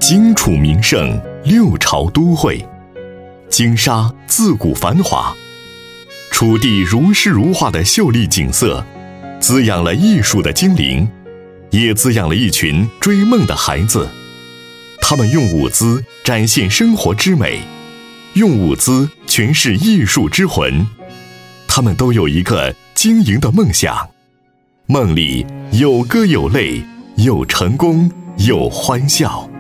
荆楚名胜，六朝都会。金沙自古繁华，楚地如诗如画的秀丽景色，滋养了艺术的精灵，也滋养了一群追梦的孩子。他们用舞姿展现生活之美，用舞姿诠释艺术之魂。他们都有一个晶莹的梦想，梦里有歌有泪，有成功，有欢笑。